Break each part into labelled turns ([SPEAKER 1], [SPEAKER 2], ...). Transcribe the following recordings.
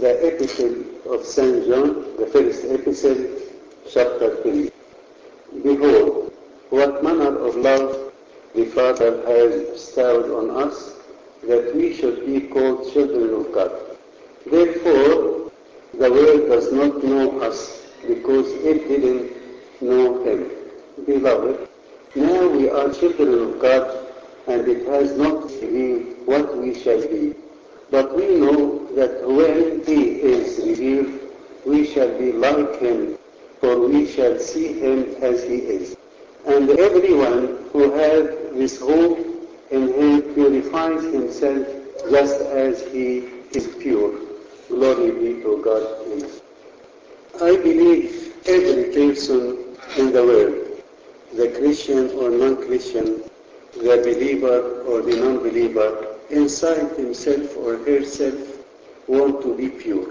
[SPEAKER 1] the epistle of St. John, the first epistle, chapter 3. Behold, what manner of love the Father has bestowed on us, that we should be called children of God. Therefore, the world does not know us, because it didn't know Him. Beloved, now we are children of God, and it has not revealed what we shall be. But we know that when He is revealed, we shall be like Him, for we shall see Him as He is. And everyone who has this hope in Him purifies himself just as He is pure. Glory be to God. Amen. I believe every person in the world, the Christian or non-Christian, the believer or the non-believer, inside himself or herself want to be pure.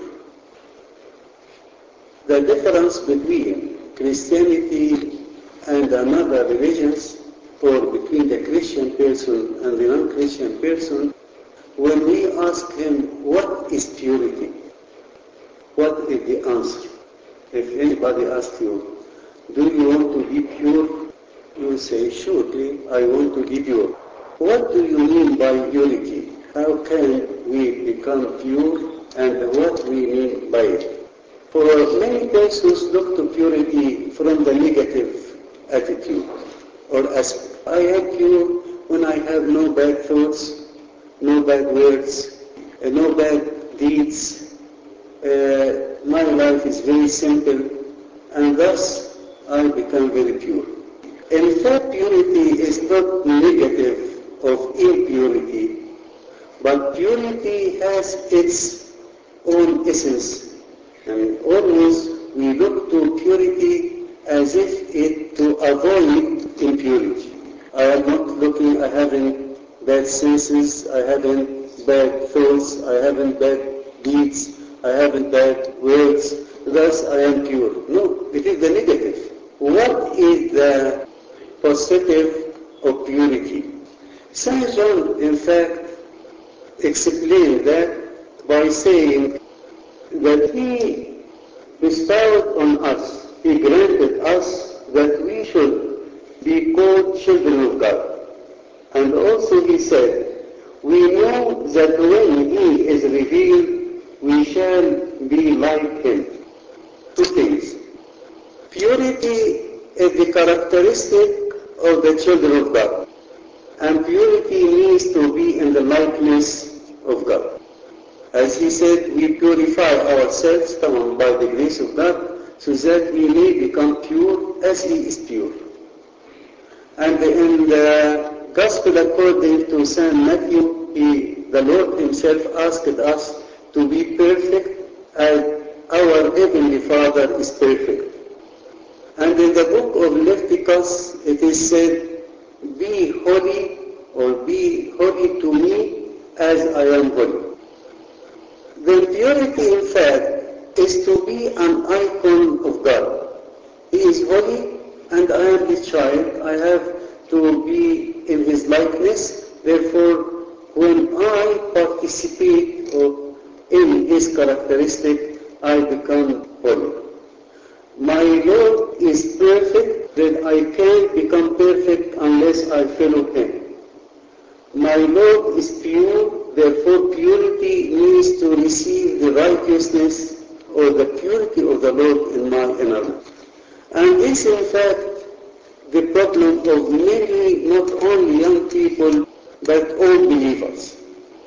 [SPEAKER 1] The difference between Christianity and another religions, or between the Christian person and the non-Christian person, when we ask him, what is purity? What is the answer? If anybody asks you, do you want to be pure? You say, surely I want to be pure. What do you mean by purity? How can we become pure, and what we mean by it? For many persons look to purity from the negative attitude or aspect. I am pure when I have no bad thoughts, no bad words, no bad deeds. My life is very simple, and thus I become very pure. In fact, purity is not negative of impurity, but purity has its own essence. And always we look to purity as if it to avoid impurity. I am not looking at having bad senses, I haven't bad thoughts, I haven't bad deeds, I haven't bad words, thus I am pure. No, it is the negative. What is the positive of purity? St. John, in fact, explained that by saying that He bestowed on us, He granted us that we should be called children of God. And also He said, we know that when He is revealed, we shall be like Him. Two things. Purity is the characteristic of the children of God. And purity means to be in the likeness of God. As He said, we purify ourselves by the grace of God, so that we may become pure as He is pure. And in the Gospel according to St. Matthew, the Lord Himself asked us to be perfect as our Heavenly Father is perfect. And in the book of Leviticus, it is said, be holy, or be holy to me as I am holy. The purity, in fact, is to be an icon of God. He is holy, and I am His child. I have to be in His likeness. Therefore, when I participate in His characteristic, I become holy. My Lord is perfect, then I can't become perfect unless I follow Him. My Lord is pure, therefore purity means to receive the righteousness or the purity of the Lord in my inner life. And this, in fact, the problem of many, not only young people, but all believers.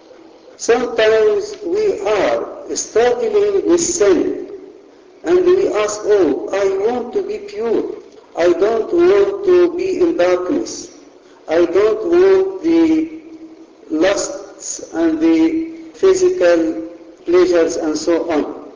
[SPEAKER 1] Sometimes we are struggling with sin, and we ask, oh, I want to be pure. I don't want to be in darkness. I don't want the lusts and the physical pleasures and so on.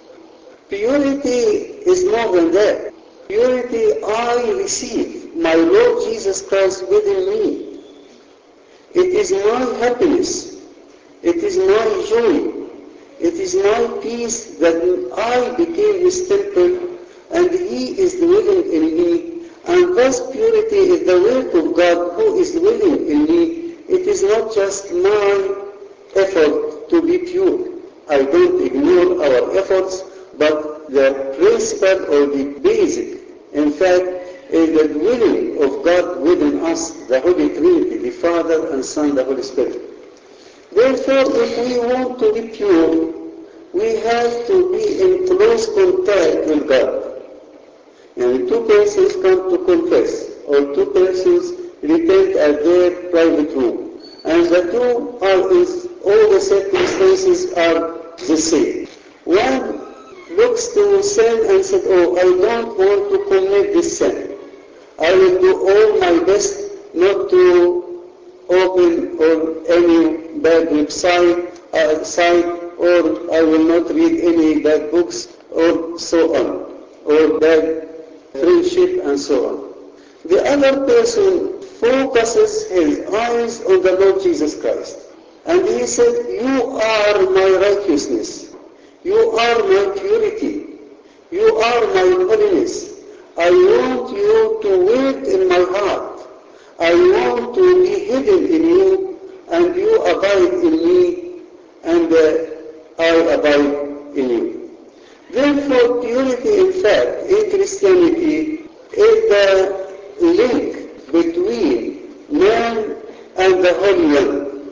[SPEAKER 1] Purity is more than that. Purity I receive my Lord Jesus Christ within me. It is my happiness. It is my joy. It is my peace that I became His temple and He is dwelling in me. And thus purity is the work of God who is dwelling in me. It is not just my effort to be pure. I don't ignore our efforts, but the principle or the basic, in fact, is the dwelling of God within us, the Holy Trinity, the Father and Son, the Holy Spirit. Therefore, if we want to be pure, we have to be in close contact with God. And two persons come to confess, or two persons repent at their private room. And the two are in all the circumstances are the same. One looks to sin and said, oh, I don't want to commit this sin. I will do all my best not to open or any bad website, site, or I will not read any bad books, or so on, or bad friendship and so on. The other person focuses his eyes on the Lord Jesus Christ. And he said, you are my righteousness. You are my purity. You are my holiness. I want you to live in my heart. I want to be hidden in you, and you abide in me, and I abide in you. Therefore, purity, in fact, in Christianity, is the link between man and the Holy One,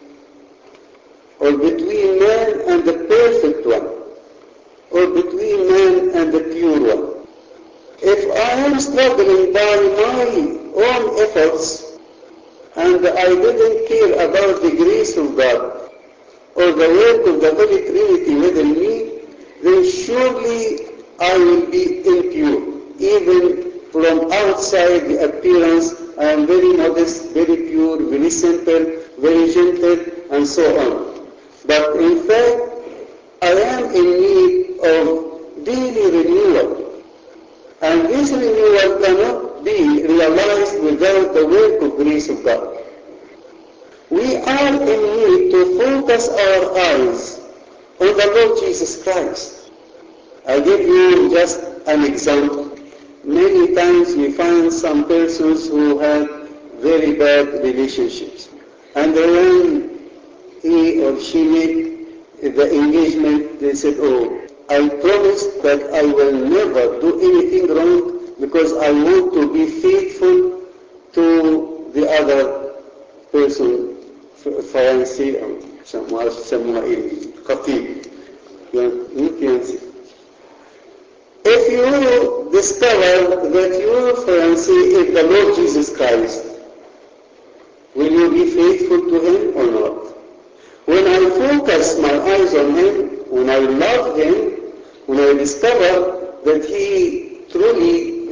[SPEAKER 1] or between man and the perfect one, or between man and the pure one. If I am struggling by my own efforts, and I didn't care about the grace of God, or the work of the Holy Trinity within me, then surely I will be impure. Even from outside the appearance, I am very modest, very pure, very simple, very gentle, and so on. But in fact, I am in need of daily renewal. And this renewal cannot be realized without the work of grace of God. We are in need to focus our eyes on the Lord Jesus Christ. I give you just an example. Many times we find some persons who have very bad relationships. And when he or she made the engagement, they said, oh, I promised that I will never do anything wrong because I want to be faithful to the other person, fiancé, or يسموها خطيب. Fiancé. If you discover that your fiancé is the Lord Jesus Christ, will you be faithful to him or not? When I focus my eyes on him, when I love him, when I discover that he truly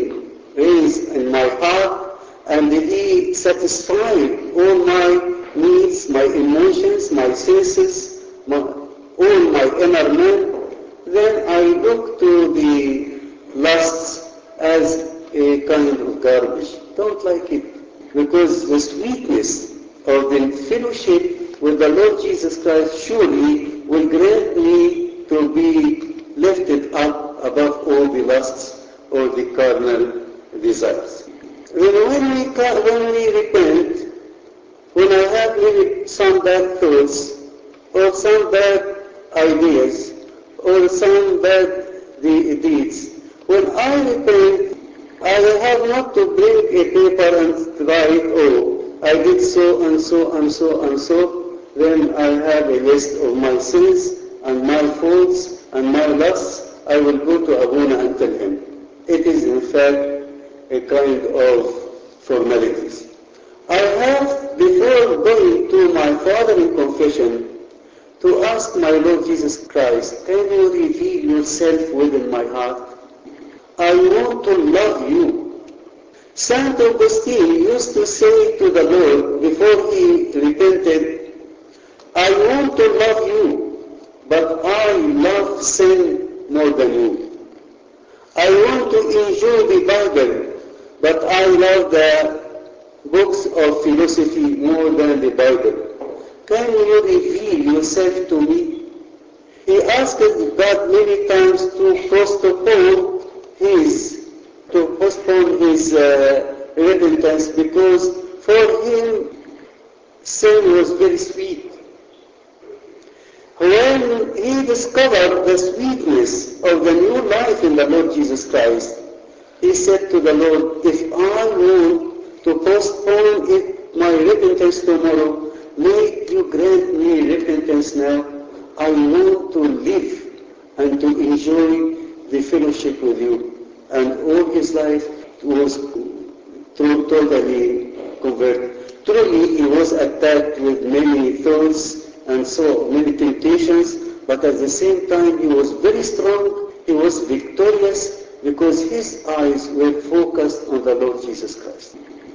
[SPEAKER 1] reigns in my heart, and that he satisfies all my needs, my emotions, my senses, all my inner man, then I look to the lusts as a kind of garbage. Don't like it. Because the sweetness of the fellowship with the Lord Jesus Christ surely will grant me to be lifted up above all the lusts or the carnal desires. When we repent, when I have maybe some bad thoughts, or some bad ideas, or some bad deeds, when I repent, I have not to bring a paper and write, oh, I did so and so and so and so, then I have a list of my sins and my faults and my lusts. I will go to Abuna and tell him. It is in fact a kind of formalities. I have, before going to my Father in confession, to ask my Lord Jesus Christ, can you reveal yourself within my heart? I want to love you. Saint Augustine used to say to the Lord before he repented, I want to love you, but I love sin more than you. I want to enjoy the Bible, but I love the books of philosophy more than the Bible. Can you reveal yourself to me? He asked God many times to postpone his repentance, because for him sin was very sweet. When he discovered the sweetness of the new life in the Lord Jesus Christ, he said to the Lord, if I want to postpone my repentance tomorrow, may you grant me repentance now. I want to live and to enjoy the fellowship with you. And all his life was totally converted. Truly, he was attacked with many thoughts and so many temptations, but at the same time he was very strong, he was victorious because his eyes were focused on the Lord Jesus Christ.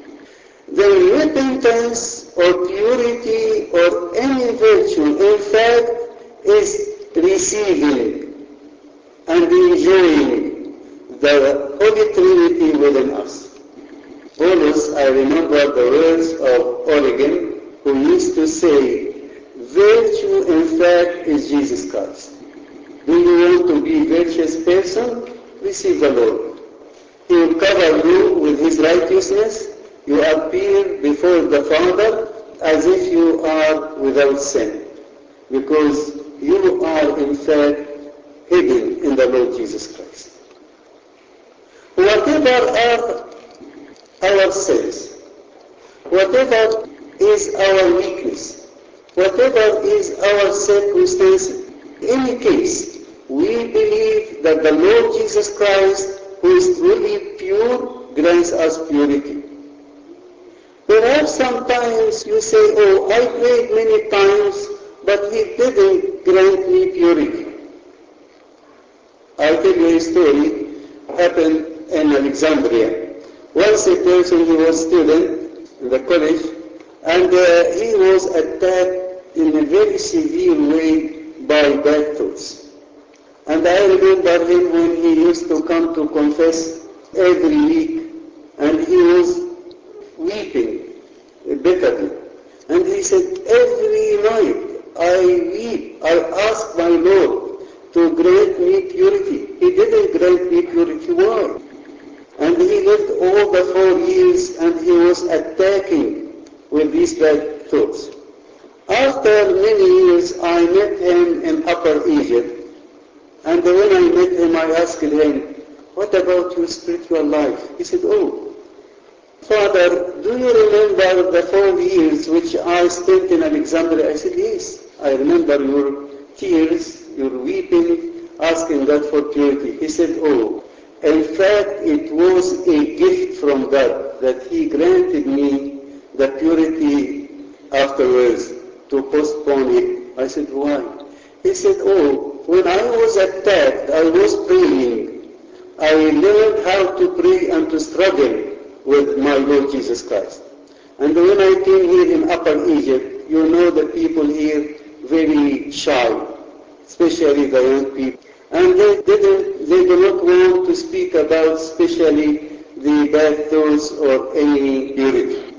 [SPEAKER 1] The repentance or purity or any virtue, in fact, is receiving and enjoying the Holy Trinity within us. Paulus, I remember the words of Origen, who used to say, virtue in fact is Jesus Christ. Do you want to be a virtuous person? Receive the Lord. He will cover you with his righteousness. You appear before the Father as if you are without sin, because you are in fact hidden in the Lord Jesus Christ. Whatever are our sins, whatever is our weakness, whatever is our circumstances, in any case, we believe that the Lord Jesus Christ, who is truly pure, grants us purity. Perhaps sometimes you say, oh, I prayed many times, but he didn't grant me purity. I'll tell you a story happened in Alexandria. Once a person, he was a student in the college, and he was attacked in a very severe way by bad thoughts. And I remember him when he used to come to confess every week, and he was weeping bitterly. And he said, every night I weep, I ask my Lord to grant me purity. He didn't grant me purity. Why? And he lived all the 4 years and he was attacking with these bad thoughts. After many years, I met him in Upper Egypt. And when I met him, I asked him, what about your spiritual life? He said, oh, Father, do you remember the 4 years which I spent in Alexandria? I said, yes, I remember your tears, your weeping, asking God for purity. He said, oh, in fact, it was a gift from God that he granted me the purity afterwards to postpone it. I said, why? He said, oh, when I was attacked, I was praying. I learned how to pray and to struggle with my Lord Jesus Christ. And when I came here in Upper Egypt, you know the people here very shy, especially the young people. And they do not want to speak about especially the bad thoughts or any purity.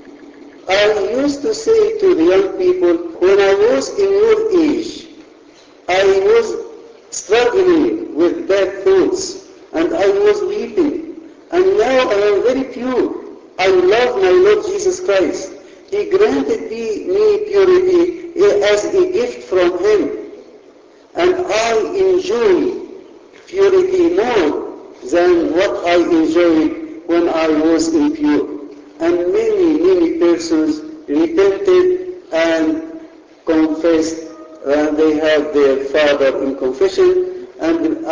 [SPEAKER 1] I used to say to the young people, when I was in your age, I was struggling with bad thoughts and I was weeping. And now I am very pure. I love my Lord Jesus Christ. He granted me purity as a gift from Him. And I enjoy purity more than what I enjoyed when I was impure. And many persons repented and confessed, and they had their Father in confession, and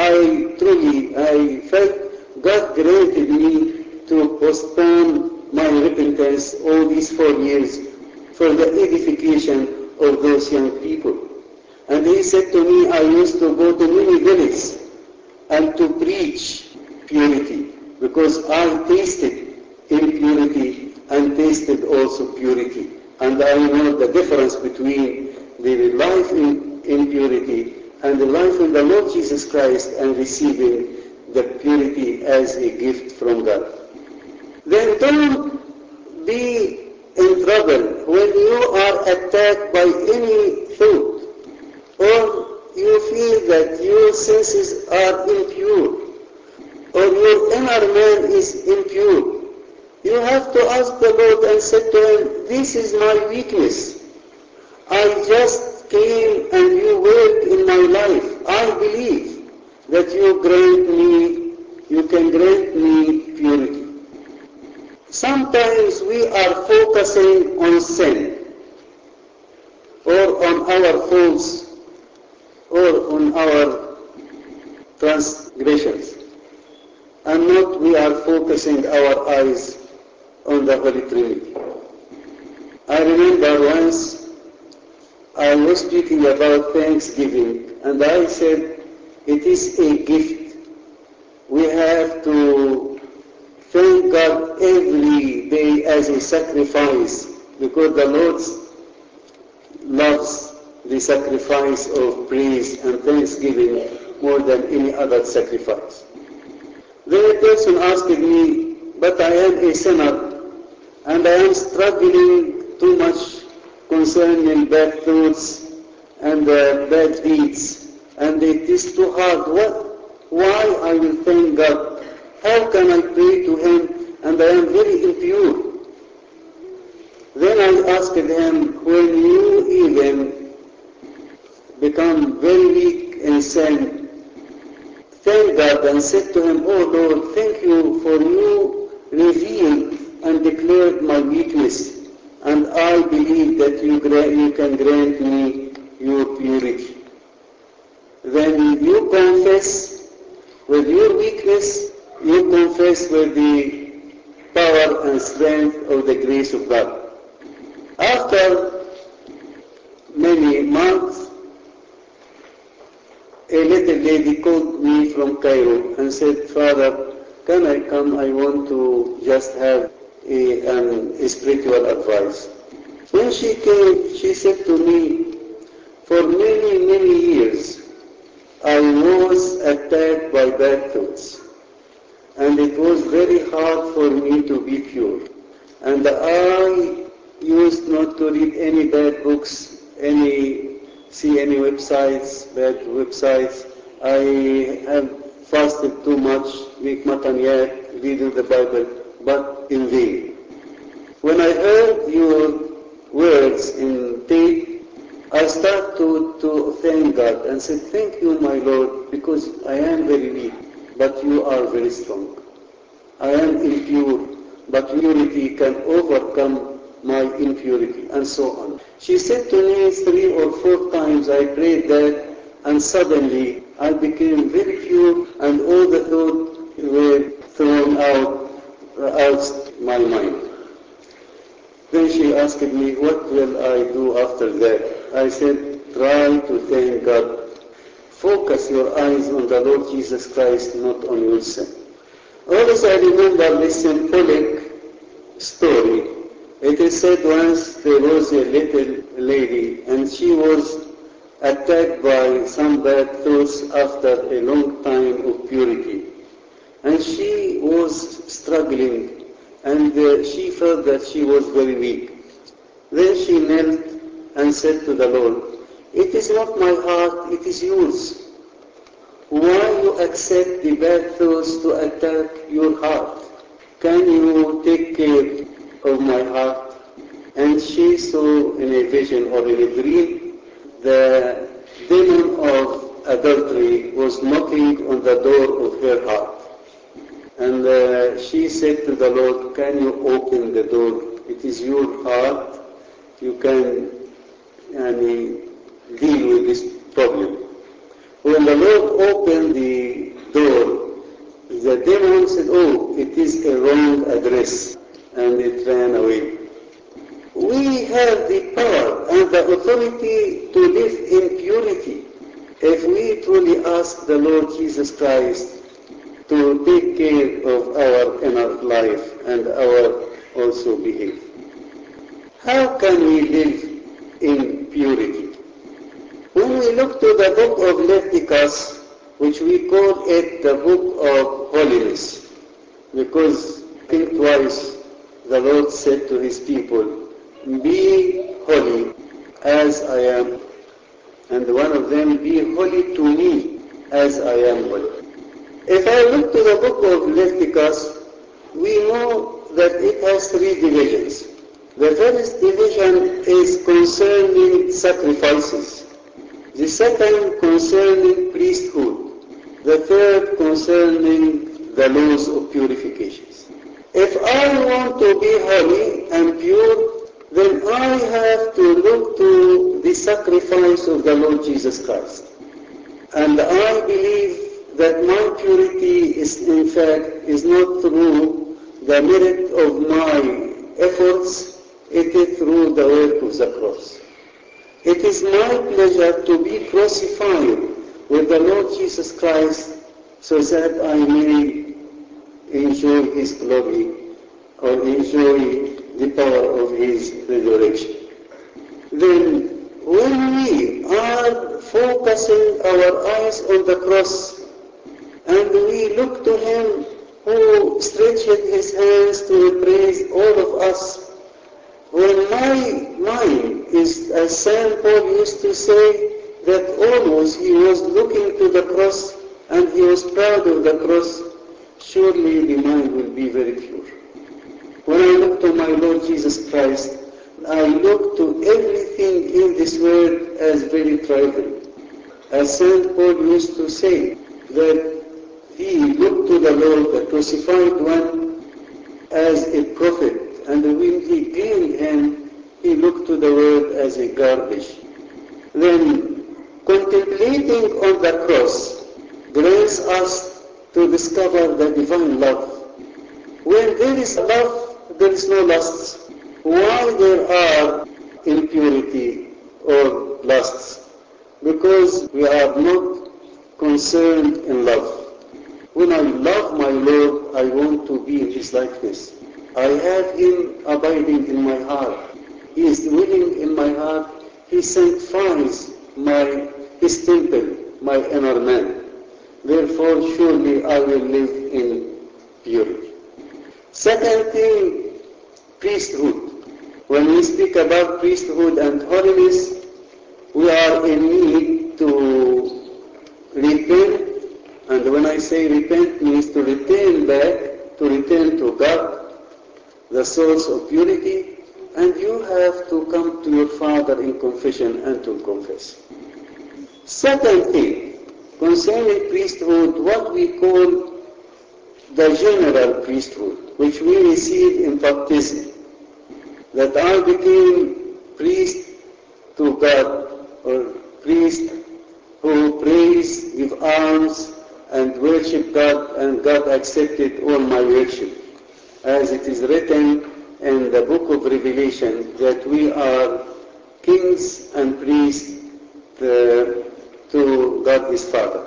[SPEAKER 1] I felt God granted me to postpone my repentance all these 4 years for the edification of those young people. And he said to me, I used to go to many villages and to preach purity, because I tasted impurity and tasted also purity. And I know the difference between the life in purity and the life in the Lord Jesus Christ and receiving the purity as a gift from God. Then don't be in trouble when you are attacked by any thought, or you feel that your senses are impure, or your inner man is impure. You have to ask the Lord and say to Him, this is my weakness. I just came and you worked in my life. I believe that you can grant me purity. Sometimes we are focusing on sin or on our faults or on our transgressions, and not we are focusing our eyes on the Holy Trinity. I remember once I was speaking about Thanksgiving, and I said it is a gift. We have to thank God every day as a sacrifice, because the Lord loves the sacrifice of praise and thanksgiving more than any other sacrifice. Then a person asked me, but I am a sinner and I am struggling too much concerning bad thoughts and bad deeds, and it is too hard. Why I will thank God? How can I pray to Him and I am very impure? Then I asked him, when you even become very weak in sin, thank God and said to Him, oh Lord, thank you for you revealed and declared my weakness, and I believe that you can grant me your purity. Then you confess with your weakness, you confess with the power and strength of the grace of God. After many months, a little lady called me from Cairo and said, Father, can I come? I want to just have a spiritual advice. When she came, she said to me, for many, many years, I was attacked by bad thoughts, and it was very hard for me to be pure. And I used not to read any bad books, see any websites, bad websites. I have fasted too much, make mataniyat, reading the Bible, but in vain. When I heard your words in tape, I started to thank God and said, thank you, my Lord, because I am very weak, but you are very strong. I am impure, but purity can overcome my impurity, and so on. She said to me 3 or 4 times, I prayed that, and suddenly I became very pure, and all the thoughts were thrown out my mind. Then she asked me, what will I do after that? I said, try to thank God. Focus your eyes on the Lord Jesus Christ, not on your sin. Always I remember this symbolic story. It is said once there was a little lady and she was attacked by some bad thoughts after a long time of purity. And she was struggling and she felt that she was very weak. Then she knelt and said to the Lord, it is not my heart, it is yours. Why you accept the bad thoughts to attack your heart? Can you take care of my heart? And she saw in a vision or in a dream, the demon of adultery was knocking on the door of her heart. And she said to the Lord, can you open the door? It is your heart. You can deal with this problem. When the Lord opened the door, the demon said, oh, it is a wrong address, and it ran away. We have the power and the authority to live in purity if we truly ask the Lord Jesus Christ to take care of our inner life and our also behavior. How can we live in purity? When we look to the book of Leviticus, which we call it the book of holiness, because I think twice the Lord said to His people, be holy as I am, and one of them, be holy to me as I am holy. If I look to the book of Leviticus, we know that it has 3 divisions. The first division is concerning sacrifices. The second concerning priesthood. The third concerning the laws of purifications. If I want to be holy and pure, then I have to look to the sacrifice of the Lord Jesus Christ. And I believe that my purity is in fact is not through the merit of my efforts, it is through the work of the cross. It is my pleasure to be crucified with the Lord Jesus Christ so that I may enjoy His glory or enjoy the power of His resurrection. Then when we are focusing our eyes on the cross and we look to Him who stretched His hands to embrace all of us, when my mind is, as St. Paul used to say, that always he was looking to the cross and he was proud of the cross, surely the mind will be very pure. When I look to my Lord Jesus Christ, I look to everything in this world as very trivial. As St. Paul used to say, that he looked to the Lord, the crucified one, as a prophet, and when he gained him, he looked to the world as a garbage. Then, contemplating on the cross grants us to discover the divine love. When there is love, there is no lusts. Why there are impurity or lusts? Because we are not concerned in love. When I love my Lord, I want to be in His likeness. I have Him abiding in my heart. He is dwelling in my heart. He sanctifies His temple, my inner man. Therefore, surely I will live in purity. Second thing, priesthood. When we speak about priesthood and holiness, we are in need to repent. And when I say repent, means to return back, to return to God, the source of purity, and you have to come to your Father in confession and to confess. Second thing, concerning priesthood, what we call the general priesthood, which we receive in baptism, that I became priest to God, or priest who prays, give alms, and worship God, and God accepted all my worship. As it is written in the book of Revelation, that we are kings and priests to God His Father.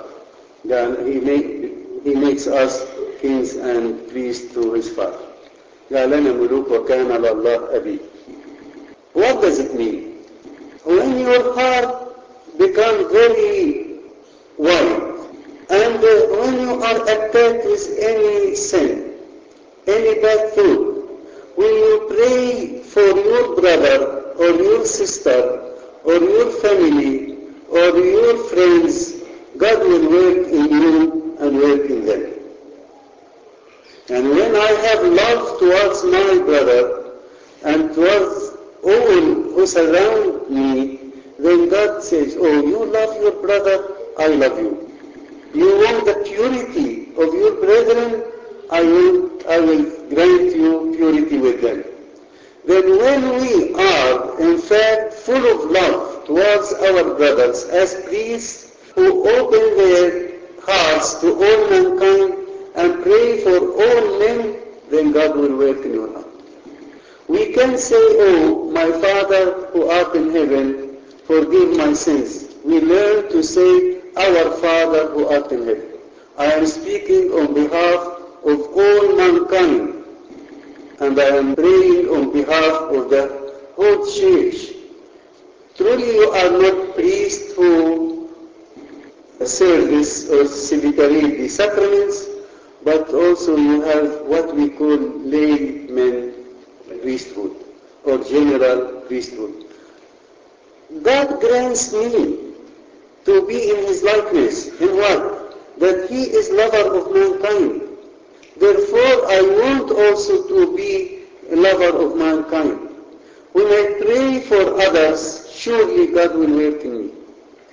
[SPEAKER 1] He makes us kings and priests to His Father. جعلنا ملوك وكان لله أبي. What does it mean? When your heart becomes very wide, and when you are attacked with any sin, any bad thought, when you pray for your brother or your sister or your family or your friends, God will work in you and work in them. And when I have love towards my brother and towards all who surround me, then God says, oh, you love your brother, I love you. You want the purity of your brethren, I will grant you purity with them. Then when we are in fact full of love towards our brothers as priests who open their hearts to all mankind and pray for all men, then God will work in your heart. We can say, oh, my Father who art in heaven, forgive my sins. We learn to say, our Father who art in heaven. I am speaking on behalf of all mankind, and I am praying on behalf of the whole church. Truly you are not priests who service or celebrate the sacraments, but also you have what we call layman priesthood or general priesthood. God grants me to be in His likeness. In what? That He is lover of mankind. Therefore, I want also to be a lover of mankind. When I pray for others, surely God will work in me.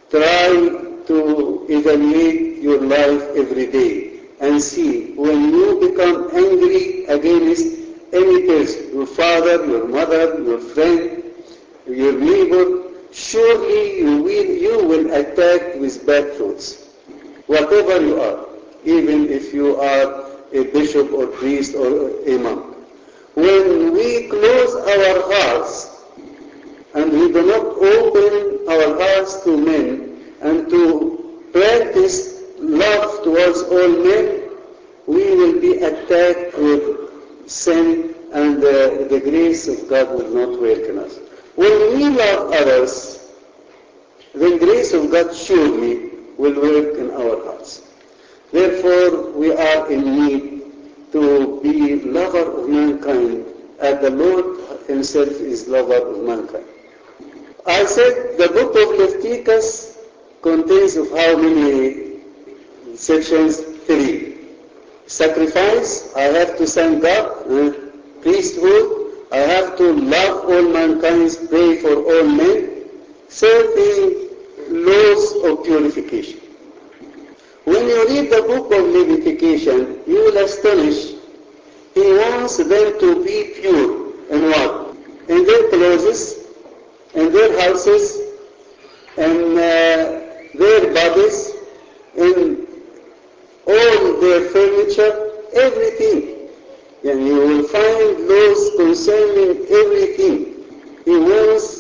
[SPEAKER 1] Try to evaluate your life every day and see when you become angry against any person, your father, your mother, your friend, your neighbor, surely you will attack with bad thoughts, whatever you are, even if you are a bishop or priest or a monk. When we close our hearts and we do not open our hearts to men and to practice love towards all men, we will be attacked with sin and the grace of God will not work in us. When we love others, the grace of God surely will work in our hearts. Therefore, we are in need to be lover of mankind, as the Lord himself is lover of mankind. I said the book of Leviticus contains of how many sections? 3. Sacrifice, I have to thank God. Priesthood, I have to love all mankind, pray for all men. 13. Laws of purification. When you read the book of Leviticus, you will astonish. He wants them to be pure in what? In their clothes, in their houses, in their bodies, in all their furniture, everything. And you will find laws concerning everything. He wants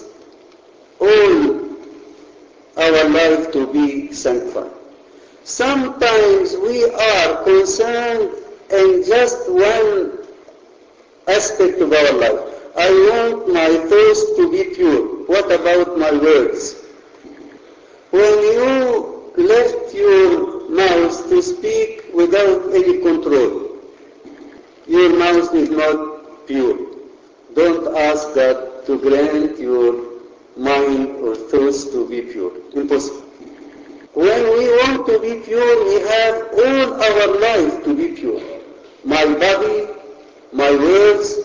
[SPEAKER 1] all our life to be sanctified. Sometimes we are concerned in just one aspect of our life. I want my thoughts to be pure. What about my words? When you left your mouth to speak without any control, your mouth is not pure. Don't ask God to grant your mind or thoughts to be pure. Impossible. When we want to be pure, we have all our life to be pure. My body, my words,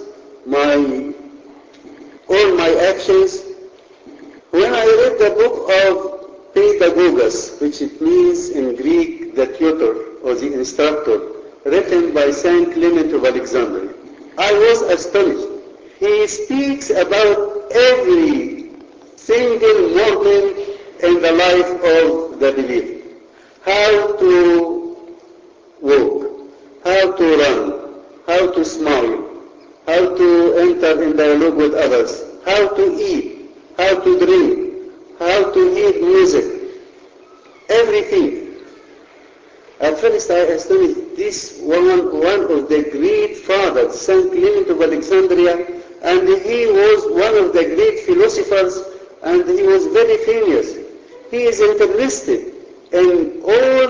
[SPEAKER 1] all my actions. When I read the book of Pedagogus, which it means in Greek the tutor or the instructor, written by Saint Clement of Alexandria, I was astonished. He speaks about every single moment in the life of the believer. How to walk, how to run, how to smile, how to enter in dialogue with others, how to eat, how to drink, how to hear music, everything. At first I astonished this one of the great fathers, Saint Clement of Alexandria, and he was one of the great philosophers, and he was very famous. He is interested in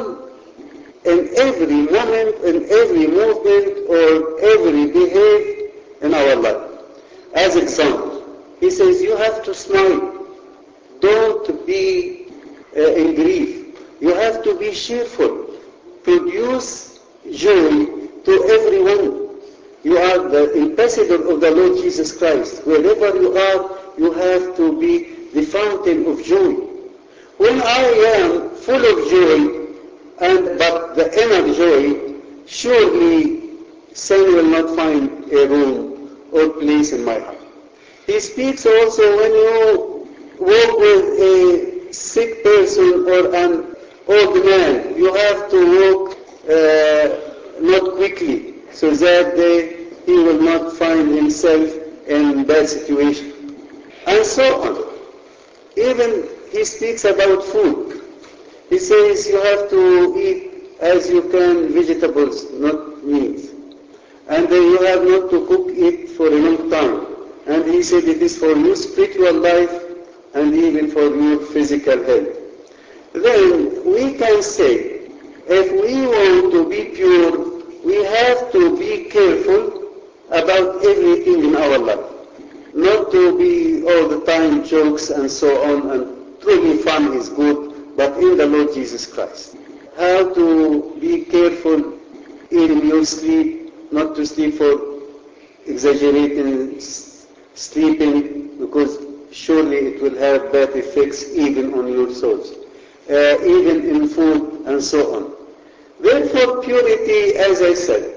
[SPEAKER 1] every moment, in every movement, or every behavior in our life. As example, he says you have to smile. Don't be in grief. You have to be cheerful. Produce joy to everyone. You are the ambassador of the Lord Jesus Christ. Wherever you are, you have to be the fountain of joy. When I am full of joy, but the inner joy, surely sin will not find a room or place in my heart. He speaks also when you walk with a sick person or an old man, you have to walk not quickly so that he will not find himself in bad situation. And so on. Even he speaks about food. He says you have to eat as you can vegetables, not meat. And you have not to cook it for a long time. And he said it is for your spiritual life and even for your physical health. Then we can say, if we want to be pure, we have to be careful about everything in our life. Not to be all the time jokes and so on, and truly fun is good, but in the Lord Jesus Christ. How to be careful in your sleep, not to sleep for exaggerating sleeping, because surely it will have bad effects even on your souls. even in food and so on. Therefore, purity, as I said,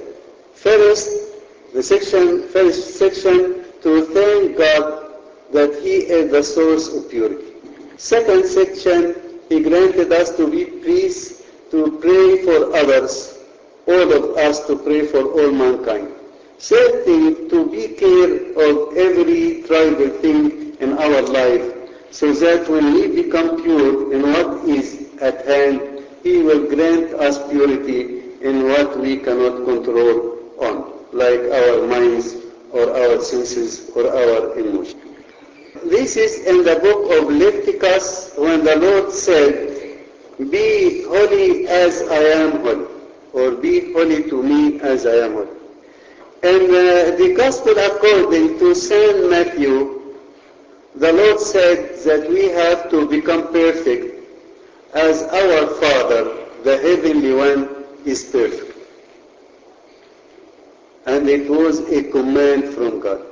[SPEAKER 1] first section, to thank God that He is the source of purity. Second section, He granted us to be priests, to pray for others, all of us to pray for all mankind. Third thing, to be care of every tribal thing in our life, so that when we become pure in what is at hand, He will grant us purity in what we cannot control on, like our minds or our senses or our emotions. This is in the book of Leviticus when the Lord said, "Be holy as I am holy," or "Be holy to me as I am holy." And the Gospel according to St. Matthew, the Lord said that we have to become perfect as our Father, the Heavenly One, is perfect. And it was a command from God.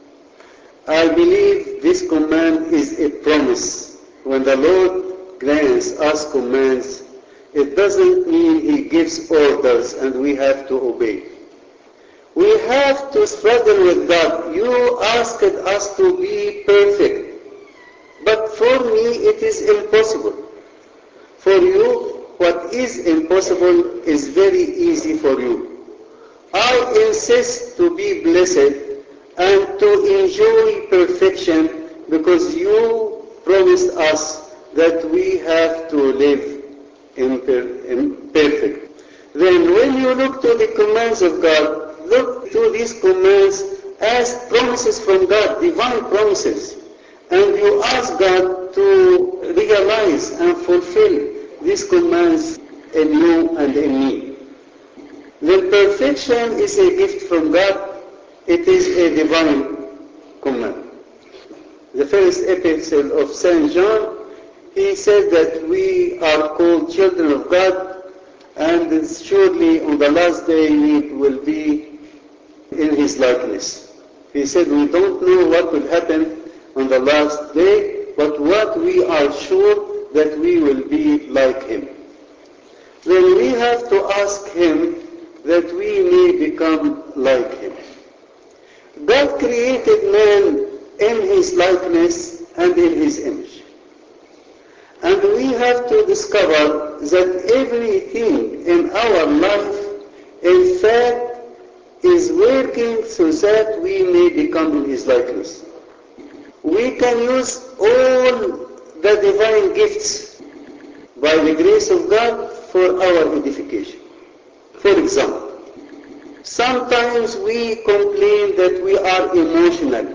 [SPEAKER 1] I believe this command is a promise. When the Lord grants us commands, it doesn't mean He gives orders and we have to obey. We have to struggle with God. You asked us to be perfect, but for me it is impossible. For you, what is impossible is very easy for you. I insist to be blessed and to enjoy perfection because you promised us that we have to live in perfect. Then when you look to the commands of God, look to these commands as promises from God, divine promises. And you ask God to realize and fulfill these commands in you and in me. Then perfection is a gift from God. It is a divine command. The first epistle of St. John, he said that we are called children of God, and surely on the last day we will be in His likeness. He said we don't know what will happen on the last day, but what we are sure that we will be like Him. Then we have to ask Him that we may become like Him. God created man in His likeness and in His image. And we have to discover that everything in our life, in fact, is working so that we may become in His likeness. We can use all the divine gifts by the grace of God for our edification. For example, sometimes we complain that we are emotional.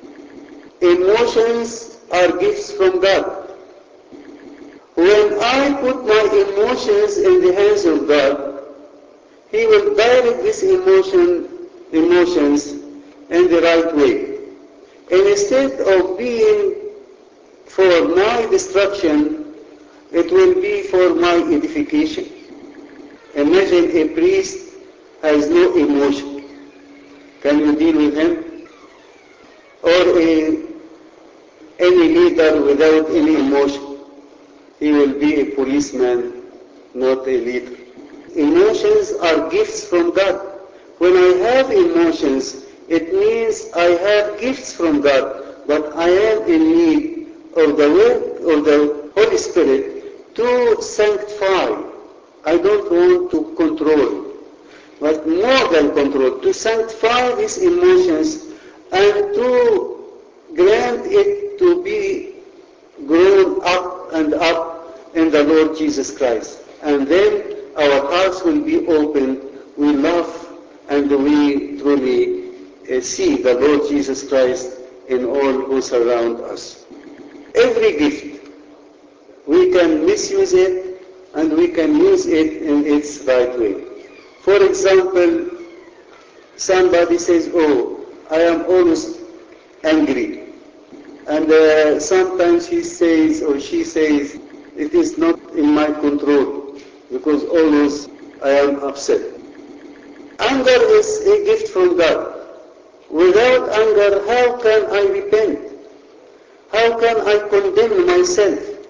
[SPEAKER 1] Emotions are gifts from God. When I put my emotions in the hands of God, He will direct these emotions in the right way. And instead of being for my destruction, it will be for my edification. Imagine a priest has no emotion. Can you deal with him? Or any leader without any emotion. He will be a policeman, not a leader. Emotions are gifts from God. When I have emotions, it means I have gifts from God, but I am in need of the work of the Holy Spirit to sanctify. I don't want to control, but more than control, to sanctify these emotions and to grant it to be grown up and up in the Lord Jesus Christ. And then our hearts will be open, we love, and we truly see the Lord Jesus Christ in all who surround us. Every gift, we can misuse it and we can use it in its right way. For example, somebody says, "Oh, I am always angry." And sometimes he says or she says, "It is not in my control because always I am upset." Anger is a gift from God. Without anger, how can I repent? How can I condemn myself?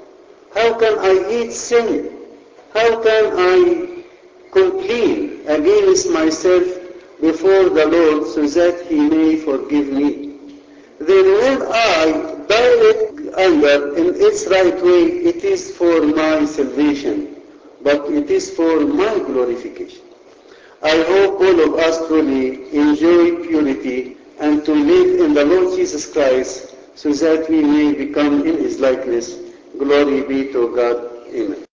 [SPEAKER 1] How can I eat sin? How can I complain against myself before the Lord so that He may forgive me? Then when I direct anger in its right way, it is for my salvation, but it is for my glorification. I hope all of us truly enjoy purity and to live in the Lord Jesus Christ so that we may become in His likeness. Glory be to God. Amen.